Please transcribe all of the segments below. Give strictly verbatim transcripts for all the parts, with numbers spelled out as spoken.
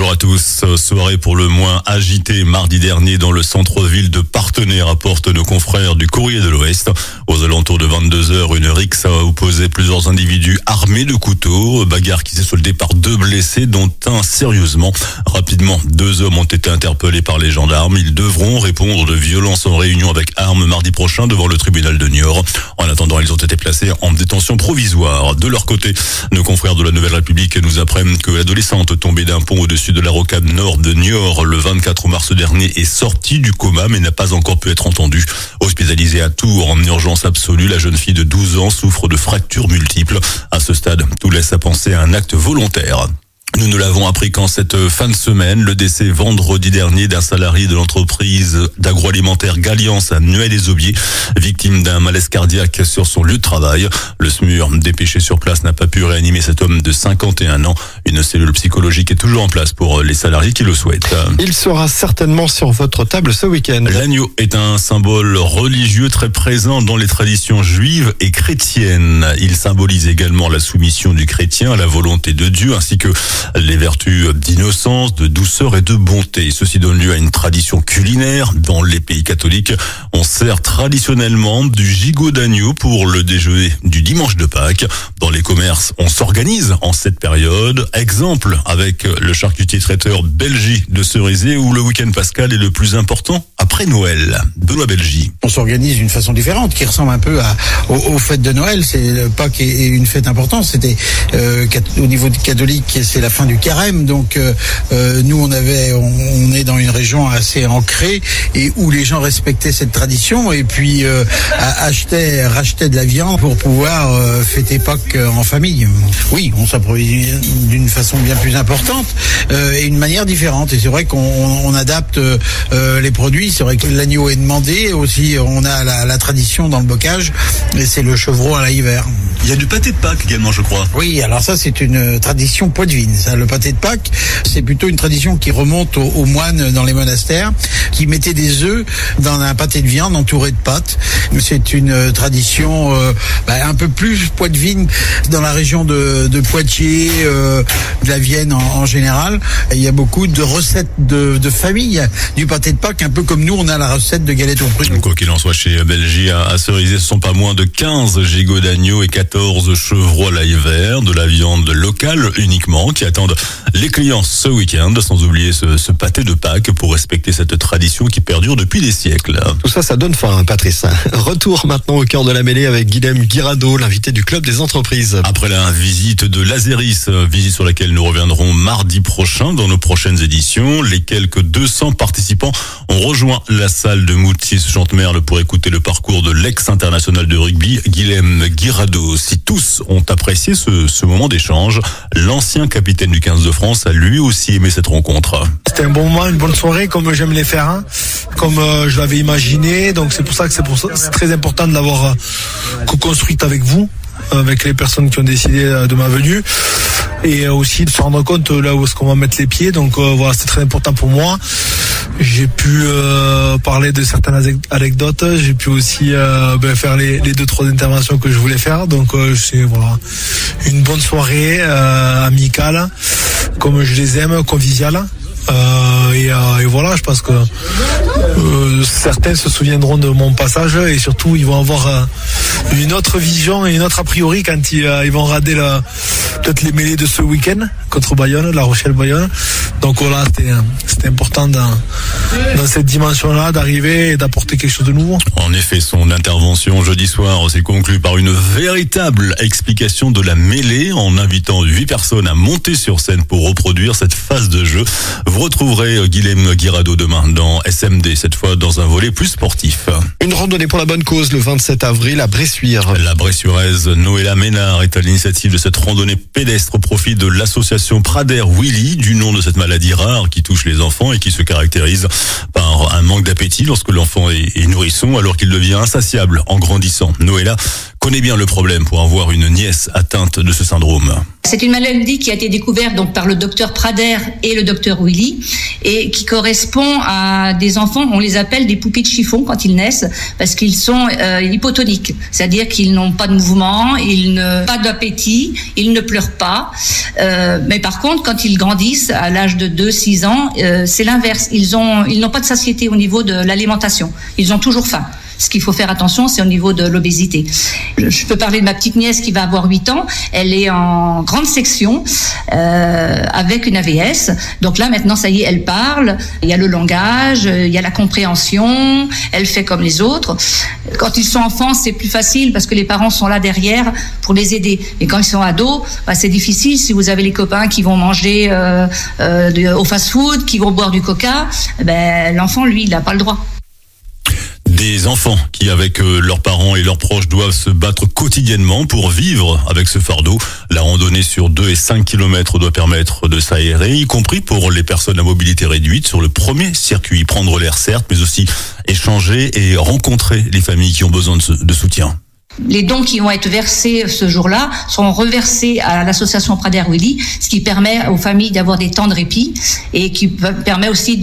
Bonjour à tous. Soirée pour le moins agitée mardi dernier dans le centre-ville de Parthenay, rapportent nos confrères du Courrier de l'Ouest. Aux alentours de vingt-deux heures, une rixe a opposé plusieurs individus armés de couteaux. Bagarre qui s'est soldée par deux blessés, dont un sérieusement. Rapidement, deux hommes ont été interpellés par les gendarmes. Ils devront répondre de violences en réunion avec armes mardi prochain devant le tribunal de Niort. En attendant, ils ont été placés en détention provisoire. De leur côté, nos confrères de la Nouvelle République nous apprennent que l'adolescente tombée d'un pont au-dessus de la rocade nord de Niort le vingt-quatre mars dernier est sortie du coma mais n'a pas encore pu être entendue. Hospitalisée à Tours en urgence absolue, la jeune fille de douze ans souffre de fractures multiples. À ce stade, tout laisse à penser à un acte volontaire. Nous nous l'avons appris qu'en cette fin de semaine, le décès vendredi dernier d'un salarié de l'entreprise d'agroalimentaire Galliance à Nueil-les-Aubiers, victime d'un malaise cardiaque sur son lieu de travail. Le SMUR, dépêché sur place, n'a pas pu réanimer cet homme de cinquante et un ans. Une cellule psychologique est toujours en place pour les salariés qui le souhaitent. Il sera certainement sur votre table ce week-end. L'agneau est un symbole religieux très présent dans les traditions juives et chrétiennes. Il symbolise également la soumission du chrétien à la volonté de Dieu ainsi que les vertus d'innocence, de douceur et de bonté. Ceci donne lieu à une tradition culinaire. Dans les pays catholiques, on sert traditionnellement du gigot d'agneau pour le déjeuner du dimanche de Pâques. Dans les commerces, on s'organise en cette période. Exemple avec le charcutier traiteur Belgie de Cerisay où le week-end pascal est le plus important après Noël. Benoît Belgie. On s'organise d'une façon différente qui ressemble un peu à, aux, aux fêtes de Noël. C'est Pâques est une fête importante. C'était euh, au niveau catholique, c'est la fin du carême, donc euh, euh, nous on avait, on, on est dans une région assez ancrée et où les gens respectaient cette tradition et puis euh, achetaient, rachetaient de la viande pour pouvoir euh, fêter Pâques en famille. Oui, on s'approvisionne d'une façon bien plus importante euh, et une manière différente. Et c'est vrai qu'on on adapte euh, les produits. C'est vrai que l'agneau est demandé aussi. On a la, la tradition dans le bocage et c'est le chevreau à la hiver. Il y a du pâté de Pâques également, je crois. Oui, alors ça c'est une tradition poitevine. Ça, le pâté de Pâques, c'est plutôt une tradition qui remonte aux, aux moines dans les monastères, qui mettaient des œufs dans un pâté de viande entouré de pâtes. C'est une tradition euh, bah, un peu plus poitevine dans la région de, de Poitiers, euh, de la Vienne en, en général. Il y a beaucoup de recettes de, de famille du pâté de Pâques, un peu comme nous, on a la recette de galette aux prunes. Quoi qu'il en soit, chez Belgie à, à Cerisay, ce sont pas moins de quinze gigots d'agneau et quatorze chevreaux à l'ail vert, de la viande locale uniquement, qui attendent les clients ce week-end, sans oublier ce, ce pâté de Pâques pour respecter cette tradition qui perdure depuis des siècles. Tout ça, ça donne faim, Patrice. Retour maintenant au cœur de la mêlée avec Guilhem Guirado, l'invité du Club des entreprises. Après la visite de l'Azeris, visite sur laquelle nous reviendrons mardi prochain dans nos prochaines éditions, les quelques deux cents participants ont rejoint la salle de Moutiers-Chantemerle pour écouter le parcours de l'ex-international de rugby, Guilhem Guirado. Si tous ont apprécié ce, ce moment d'échange, l'ancien capitaine du quinze de France a lui aussi aimé cette rencontre. C'était un bon moment, une bonne soirée comme j'aime les faire, hein, comme euh, je l'avais imaginé. Donc c'est pour ça que c'est, pour ça, c'est très important de l'avoir euh, co-construite avec vous, avec les personnes qui ont décidé de ma venue, et aussi de se rendre compte là où est-ce qu'on va mettre les pieds. Donc euh, voilà, c'est très important pour moi. J'ai pu euh, parler de certaines anecdotes, j'ai pu aussi euh, ben, faire les, les deux trois interventions que je voulais faire. Donc euh, c'est voilà, une bonne soirée euh, amicale, comme je les aime, conviviale. Euh, et, euh, et voilà, je pense que euh, certains se souviendront de mon passage et surtout ils vont avoir euh, une autre vision et une autre a priori quand ils, euh, ils vont regarder la, peut-être les mêlées de ce week-end contre Bayonne, La Rochelle-Bayonne. Donc voilà, c'était, c'était important dans, dans cette dimension-là d'arriver et d'apporter quelque chose de nouveau. En effet, son intervention jeudi soir s'est conclue par une véritable explication de la mêlée en invitant huit personnes à monter sur scène pour reproduire cette phase de jeu. Vous retrouverez Guilhem Guirado demain dans S M D, cette fois dans un volet plus sportif. Une randonnée pour la bonne cause le vingt-sept avril à Bressuire. La Bressuiraise Noëlla Ménard est à l'initiative de cette randonnée pédestre au profit de l'association Prader-Willi, du nom de cette maladie rare qui touche les enfants et qui se caractérise par un manque d'appétit lorsque l'enfant est, est nourrisson alors qu'il devient insatiable en grandissant. Noëlla connaît bien le problème pour avoir une nièce atteinte de ce syndrome. C'est une maladie qui a été découverte donc par le docteur Prader et le docteur Willy et qui correspond à des enfants, on les appelle des poupées de chiffon quand ils naissent parce qu'ils sont euh, hypotoniques, c'est-à-dire qu'ils n'ont pas de mouvement, ils n'ont pas d'appétit, ils ne pleurent pas. Euh, mais par contre, quand ils grandissent à l'âge de deux à six ans, euh, c'est l'inverse. Ils ont, ils n'ont pas de satiété au niveau de l'alimentation. Ils ont toujours faim. Ce qu'il faut faire attention, c'est au niveau de l'obésité. Je peux parler de ma petite nièce qui va avoir huit ans. Elle est en grande section euh, avec une A V S. Donc là, maintenant, ça y est, elle parle. Il y a le langage, il y a la compréhension. Elle fait comme les autres. Quand ils sont enfants, c'est plus facile parce que les parents sont là derrière pour les aider. Mais quand ils sont ados, bah, c'est difficile. Si vous avez les copains qui vont manger euh, euh, de, au fast-food, qui vont boire du coca, ben, l'enfant, lui, il n'a pas le droit. Des enfants qui, avec leurs parents et leurs proches, doivent se battre quotidiennement pour vivre avec ce fardeau. La randonnée sur deux et cinq kilomètres doit permettre de s'aérer, y compris pour les personnes à mobilité réduite sur le premier circuit. Prendre l'air, certes, mais aussi échanger et rencontrer les familles qui ont besoin de soutien. Les dons qui vont être versés ce jour-là seront reversés à l'association Prader Willy, ce qui permet aux familles d'avoir des temps de répit et qui permet aussi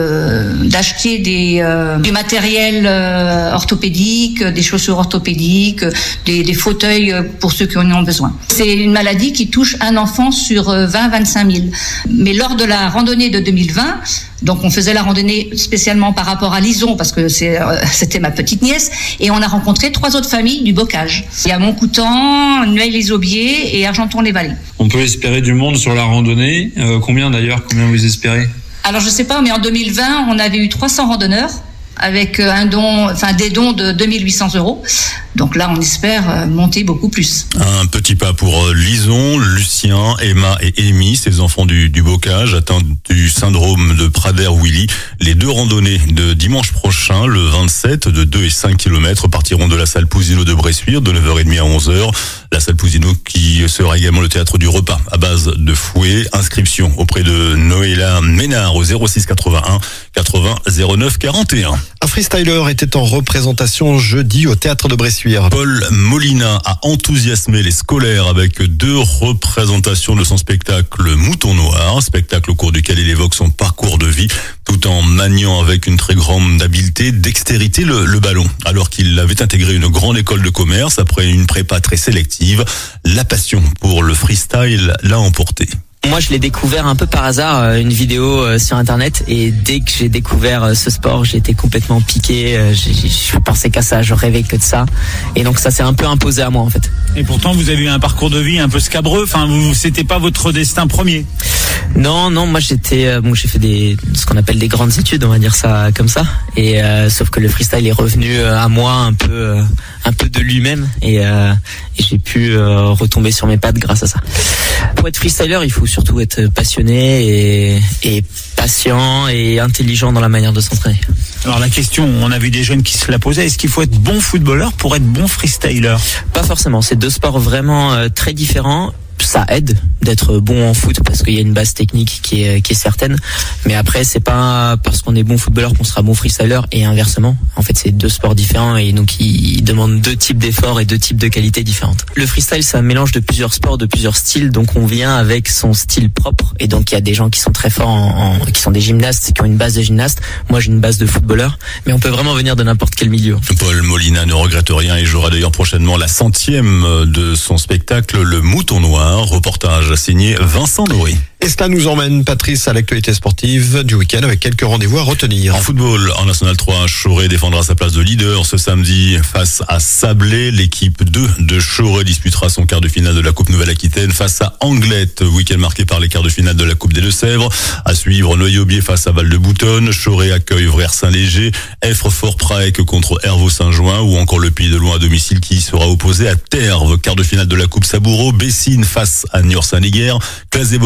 de d'acheter des euh, du matériel euh, orthopédique, des chaussures orthopédiques, des, des fauteuils pour ceux qui en ont besoin. C'est une maladie qui touche un enfant sur vingt à vingt-cinq mille. Mais lors de la randonnée de deux mille vingt, donc on faisait la randonnée spécialement par rapport à Lison parce que c'est, euh, c'était ma petite nièce et on a rencontré trois autres familles du Bocage. Il y a Montcoutan, Nueil-les-Aubiers et Argenton-les-Vallées. On peut espérer du monde sur la randonnée. Euh, combien d'ailleurs? Combien vous espérez? Alors je sais pas, mais en deux mille vingt, on avait eu trois cents randonneurs avec un don, enfin des dons de deux mille huit cents euros. Donc là, on espère monter beaucoup plus. Un petit pas pour Lison, Lucien, Emma et Amy, ces enfants du, du Bocage atteints du syndrome de Prader-Willy. Les deux randonnées de dimanche prochain, le vingt-sept, de deux et cinq kilomètres, partiront de la salle Pousino de Bressuire de neuf heures trente à onze heures. La salle Pousino qui sera également le théâtre du repas à base de fouet. Inscription auprès de Noëlla Ménard au zéro six quatre-vingt-un quatre-vingts zéro neuf quarante et un. Un freestyler était en représentation jeudi au théâtre de Bressuire. Paul Molina a enthousiasmé les scolaires avec deux représentations de son spectacle Mouton Noir, spectacle au cours duquel il évoque son parcours de vie tout en maniant avec une très grande habileté, dextérité le, le ballon. Alors qu'il avait intégré une grande école de commerce après une prépa très sélective, la passion pour le freestyle l'a emporté. Moi, je l'ai découvert un peu par hasard, une vidéo sur Internet, et dès que j'ai découvert ce sport, j'ai été complètement piqué. Je pensais qu'à ça, je rêvais que de ça, et donc ça s'est un peu imposé à moi en fait. Et pourtant, vous avez eu un parcours de vie un peu scabreux. Enfin, vous, c'était pas votre destin premier. Non, non, moi j'étais, bon, j'ai fait des, ce qu'on appelle des grandes études, on va dire ça comme ça, et euh, sauf que le freestyle est revenu à moi un peu, euh, un peu de lui-même, et, euh, et j'ai pu euh, retomber sur mes pattes grâce à ça. Pour être freestyler, il faut surtout être passionné et, et patient et intelligent dans la manière de s'entraîner. Alors la question, on a vu des jeunes qui se la posaient, est-ce qu'il faut être bon footballeur pour être bon freestyler? Pas forcément, c'est deux sports vraiment euh, très différents. Ça aide d'être bon en foot parce qu'il y a une base technique qui est qui est certaine, mais après c'est pas parce qu'on est bon footballeur qu'on sera bon freestyler, et inversement. En fait, c'est deux sports différents et donc ils demandent deux types d'efforts et deux types de qualités différentes. Le freestyle, c'est un mélange de plusieurs sports, de plusieurs styles, donc on vient avec son style propre, et donc il y a des gens qui sont très forts en, en qui sont des gymnastes, qui ont une base de gymnaste. Moi, j'ai une base de footballeur, mais on peut vraiment venir de n'importe quel milieu. Paul Molina ne regrette rien et jouera d'ailleurs prochainement la centième de son spectacle Le Mouton Noir. Reportage signé Vincent Dory. Et cela nous emmène, Patrice, à l'actualité sportive du week-end avec quelques rendez-vous à retenir. En football, en National trois, Choré défendra sa place de leader ce samedi face à Sablé. L'équipe deux de Choré disputera son quart de finale de la Coupe Nouvelle-Aquitaine face à Anglette. Week-end marqué par les quarts de finale de la Coupe des Deux-Sèvres. À suivre, Noyaubier face à Val-de-Boutonne. Choré accueille Vrers-Saint-Léger. Effre-Fort-Praec contre Hervaux-Saint-Jouin, ou encore le Pays de Loing à domicile qui sera opposé à Terve. Quart de finale de la Coupe Saboureau. Bessines face à Niort-Saint-Léguer. Classe des Bocages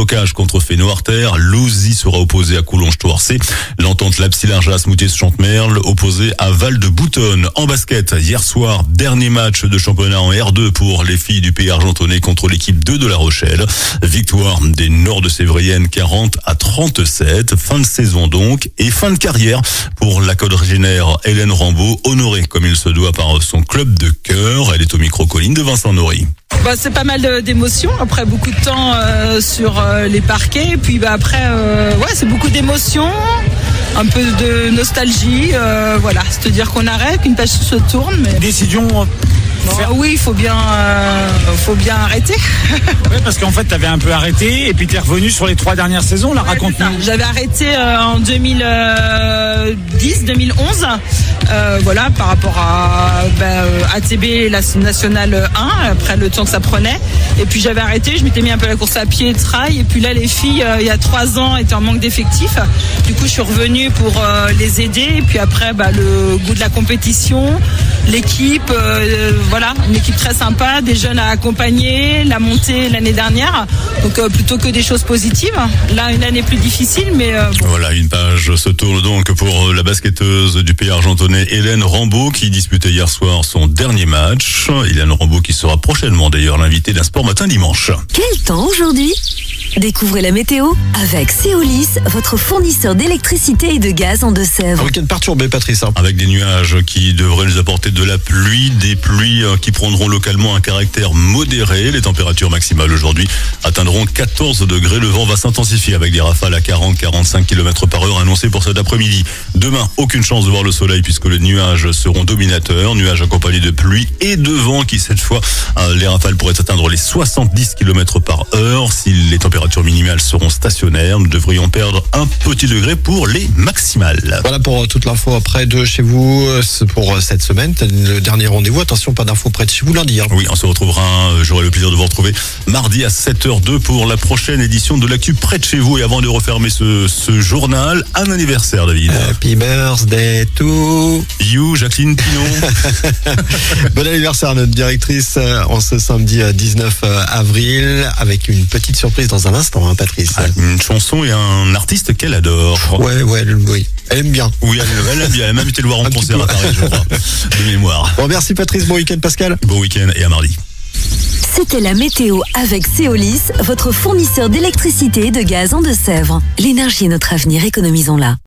contre Fénoartère. Louzy sera opposé à Coulonges-Toircé. L'entente Lapsy-Largas Moutier-Chantemerle opposé à Val-de-Boutonne. En basket, hier soir, dernier match de championnat en R deux pour les filles du Pays argentonais contre l'équipe deux de La Rochelle. Victoire des Nord-de-Sévriennes quarante à trente-sept. Fin de saison donc et fin de carrière pour la quadragénaire Hélène Rambaud, honorée comme il se doit par son club de cœur. Elle est au micro-colline de Vincent Nory. Bah, c'est pas mal d'émotions après beaucoup de temps euh, sur euh, les parquets et puis bah, après euh, ouais c'est beaucoup d'émotions, un peu de nostalgie, euh, voilà, c'est-à-dire qu'on arrête, qu'une page se tourne. Mais... Décision. Bon, oui, il faut bien, euh, faut bien arrêter. Oui, parce qu'en fait, tu avais un peu arrêté et puis tu es revenu sur les trois dernières saisons. Là, ouais, raconte-nous. J'avais arrêté euh, en deux mille dix, deux mille onze, euh, voilà, par rapport à bah, A T B, la nationale un, après le temps que ça prenait. Et puis j'avais arrêté, je m'étais mis un peu la course à pied, trail. Et puis là, les filles, euh, il y a trois ans, étaient en manque d'effectifs. Du coup, je suis revenue pour euh, les aider. Et puis après, bah, le goût de la compétition, l'équipe. Euh, Voilà, une équipe très sympa, des jeunes à accompagner, la montée l'année dernière, donc euh, plutôt que des choses positives. Là, une année plus difficile, mais euh, bon. Voilà, une page se tourne donc pour la basketteuse du Pays argentonais Hélène Rambaud qui disputait hier soir son dernier match. Hélène Rambaud qui sera prochainement d'ailleurs l'invitée d'un Sport Matin dimanche. Quel temps aujourd'hui ? Découvrez la météo avec Céolis, votre fournisseur d'électricité et de gaz en Deux-Sèvres. Un week-end perturbé, Patrice. Avec des nuages qui devraient nous apporter de la pluie, des pluies qui prendront localement un caractère modéré. Les températures maximales aujourd'hui atteindront quatorze degrés. Le vent va s'intensifier avec des rafales à quarante à quarante-cinq kilomètres par heure annoncées pour cet après-midi. Demain, aucune chance de voir le soleil puisque les nuages seront dominateurs. Nuages accompagnés de pluie et de vent qui, cette fois, les rafales pourraient atteindre les soixante-dix kilomètres par heure. Si les températures minimales seront stationnaires, nous devrions perdre un petit degré pour les maximales. Voilà pour toute l'info près de chez vous pour cette semaine. Le dernier rendez-vous. Attention, pas d'infos près de chez vous lundi. Hein. Oui, on se retrouvera. J'aurai le plaisir de vous retrouver mardi à sept heures deux pour la prochaine édition de l'actu près de chez vous. Et avant de refermer ce, ce journal, un anniversaire, David. Happy birthday to you, Jacqueline Pinot. Bon anniversaire à notre directrice en ce samedi dix-neuf avril avec une petite surprise dans un instant, hein, Patrice. Ah, une chanson et un artiste qu'elle adore. Ouais, ouais, oui. Elle aime bien. Oui, elle, elle aime bien. Elle a même été le voir en un concert à Paris, je crois. De mémoire. Bon, merci Patrice. Bon week-end, Pascal. Bon week-end et à mardi. C'était la météo avec Céolis, votre fournisseur d'électricité et de gaz en Deux-Sèvres. L'énergie est notre avenir, économisons-la.